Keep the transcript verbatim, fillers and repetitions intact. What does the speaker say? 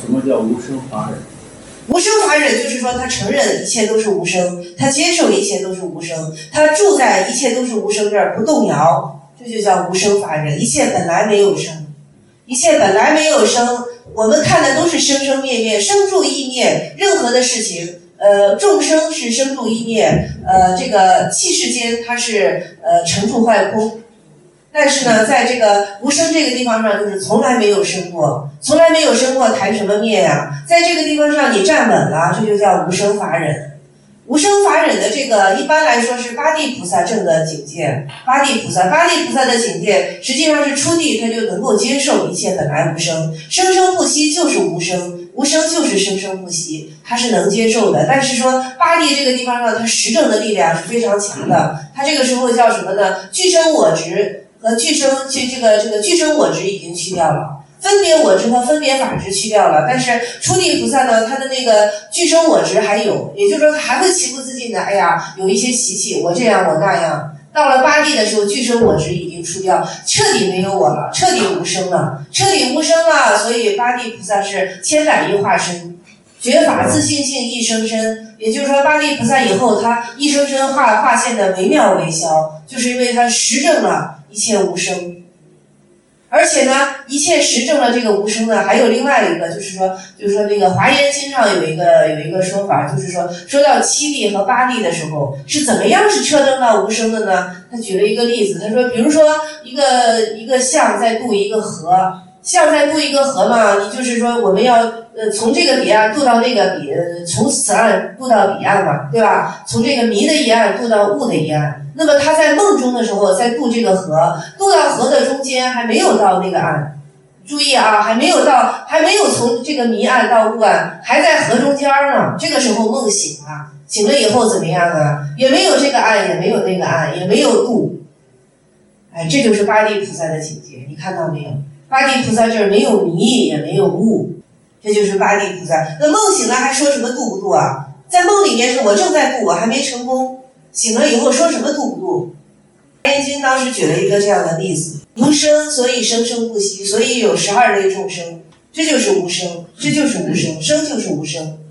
什么叫无生法忍？ 无生法忍就是说他承认一切都是无生，他接受一切都是无生，他住在一切都是无生这儿不动摇，这就叫无生法忍。一切本来没有生，一切本来没有生，我们看的都是生生灭灭，生住异灭，任何的事情呃，众生是生住异灭，呃，这个气世间它是呃成住坏空，但是呢，在这个无生这个地方上，就是从来没有生过，从来没有生过，谈什么灭呀？在这个地方上你站稳了，这就叫无生法忍。无生法忍的这个一般来说是八地菩萨证的境界，八地菩萨，八地菩萨的境界实际上是初地，他就能够接受一切本来无生，生生不息就是无生，无生就是生生不息，他是能接受的。但是说八地这个地方上，他实证的力量是非常强的，他这个时候叫什么呢？具生我执和具生这这个这个具生我执已经去掉了。分别我执和分别法执去掉了，但是初地菩萨呢，他的那个具生我执还有，也就是说他还会情不自禁的，哎呀，有一些习气，我这样我那样。到了八地的时候，具生我执已经出掉，彻底没有我了，彻底无生了，彻底无生了。所以八地菩萨是千百亿化身，觉法自性性一生身。也就是说，八地菩萨以后他一生身化化现的惟妙惟肖，就是因为他实证了一切无生。而且呢，一切实证了这个无生呢，还有另外一个，就是说，就是说那个《华严经》上有一个有一个说法，就是说，说到七地和八地的时候，是怎么样是彻证到无生的呢？他举了一个例子，他说，比如说一个一个象在渡一个河，象在渡一个河嘛，你就是说我们要呃从这个彼岸渡到那个彼，呃从此岸渡到彼岸嘛，对吧？从这个迷的一岸渡到悟的一岸。那么他在梦中的时候在渡这个河，渡到河的中间还没有到那个岸，注意啊，还没有到，还没有从这个迷岸到悟岸，还在河中间呢。这个时候梦醒了，醒了以后怎么样啊？也没有这个岸，也没有那个岸，也没有渡。哎，这就是八地菩萨的境界，你看到没有？八地菩萨这儿没有迷，也没有悟，这就是八地菩萨。那梦醒了还说什么渡不渡啊？在梦里面是我正在渡，我还没成功。醒了以后说什么渡不渡？华严经当时举了一个这样的例子：无生，所以生生不息，所以有十二类众生，这就是无生，这就是无生，生就是无生。